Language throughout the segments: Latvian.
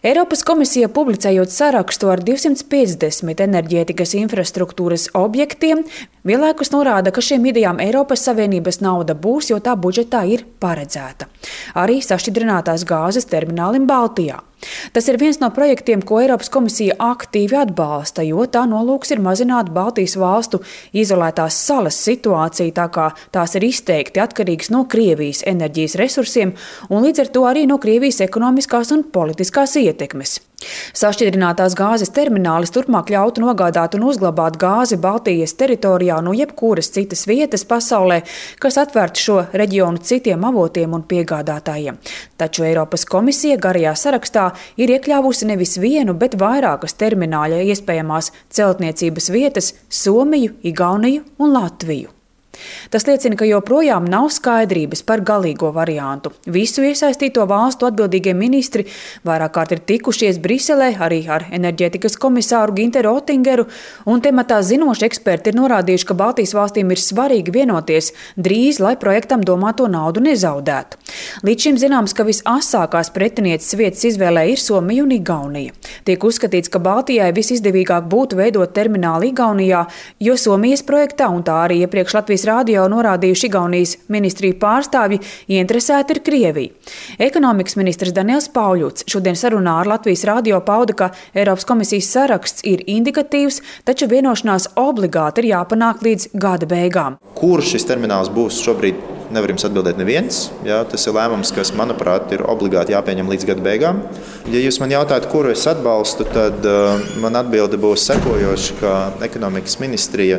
Eiropas komisija publicējot sarakstu ar 250 enerģētikas infrastruktūras objektiem, vienlaikus norāda, ka šiem idejām Eiropas Savienības nauda būs, jo tā budžetā ir paredzēta. Arī sašķidrinātās gāzes terminālim Baltijā. Tas ir viens no projektiem, ko Eiropas komisija aktīvi atbalsta, jo tā nolūks ir mazināt Baltijas valstu izolētās salas situāciju, tā kā tās ir izteikti atkarīgas no Krievijas enerģijas resursiem un līdz ar to arī no Krievijas ekonomiskās un politiskās ietekmes. Sašķidrinātās gāzes terminālis turpmāk ļautu nogādāt un uzglabāt gāzi Baltijas teritorijā no jebkuras citas vietas pasaulē, kas atvērtu šo reģionu citiem avotiem un piegādātājiem. Taču Eiropas komisija garajā sarakstā ir iekļāvusi nevis vienu, bet vairākas termināļa iespējamās celtniecības vietas – Somiju, Igauniju un Latviju. Tas liecina, ka joprojām nav skaidrības par galīgo variantu. Visu iesaistīto valstu atbildīgie ministri vairāk kārt ir tikušies Briselē, arī ar enerģētikas komisāru Ginteru Oettingeru, un tematā zinoši eksperti ir norādījuši, ka Baltijas valstīm ir svarīgi vienoties drīz, lai projektam domāto naudu nezaudētu. Līdz šim zināms, ka visasākās pretinieces vietas izvēlē ir Somija un Igaunija. Tiek uzskatīts, ka Baltijai visizdevīgāk būtu veidot terminālu Igaunijā, jo Somijas projektā, un tā arī iepriekš Latvijas radio norādījuši Igaunijas ministriju pārstāvji, ieinteresēti ir Krievija. Ekonomikas ministrs Daniels Pauļuts šodien sarunā ar Latvijas radio pauda, ka Eiropas komisijas saraksts ir indikatīvs, taču vienošanās obligāti ir jāpanāk līdz gada beigām. Kur šis termināls būs šobrīd? Nevar jums atbildēt neviens. Jā, tas ir lēmums, kas, manuprāt, ir obligāti jāpieņem līdz gada beigām. Ja jūs man jautājat, kuru es atbalstu, tad man atbilde būs sekojoša, ka ekonomikas ministrija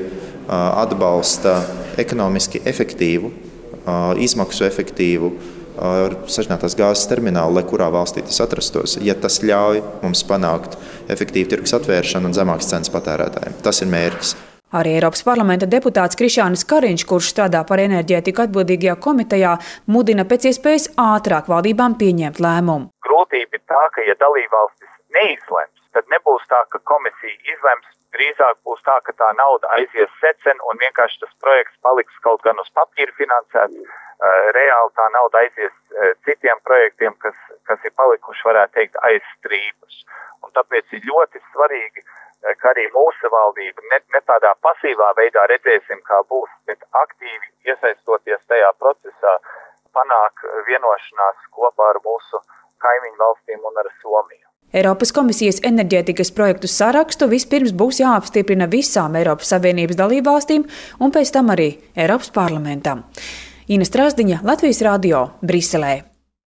atbalsta ekonomiski efektīvu, izmaksu efektīvu sašķidrinātās gāzes terminālu, lai kurā valstī tas atrastos, ja tas ļauj mums panākt efektīvu tirgus atvēršanu un zemākas cenas patērētājiem. Tas ir mērķis. Arī Eiropas parlamenta deputāts Krišjānis Kariņš, kurš strādā par enerģētiku atbildīgajā komitejā, mudina pēc iespējas ātrāk valdībām pieņemt lēmumu. Grūtība ir tā, ka ja dalībvalstis neizlems, tad nebūs tā, ka komisija izlems, drīzāk būs tā, ka tā nauda aizies secen un vienkārši tas projekts paliks kaut gan uz papīra finansēts. Reāli tā nauda aizies citiem projektiem, kas ir palikuši, varētu teikt, aiz strīpus. Un tāpēc ir ļoti svarīgi, ka arī mūsu valdība ne tādā pasīvā veidā redzēsim, kā būs, bet aktīvi iesaistoties tajā procesā, panāk vienošanās kopā ar mūsu kaimiņu valstīm un ar Somiju. Eiropas komisijas enerģētikas projektu sarakstu vispirms būs jāapstiprina visām Eiropas Savienības dalībvalstīm un pēc tam arī Eiropas parlamentam. Ina Strasdiņa, Latvijas radio, Briselē.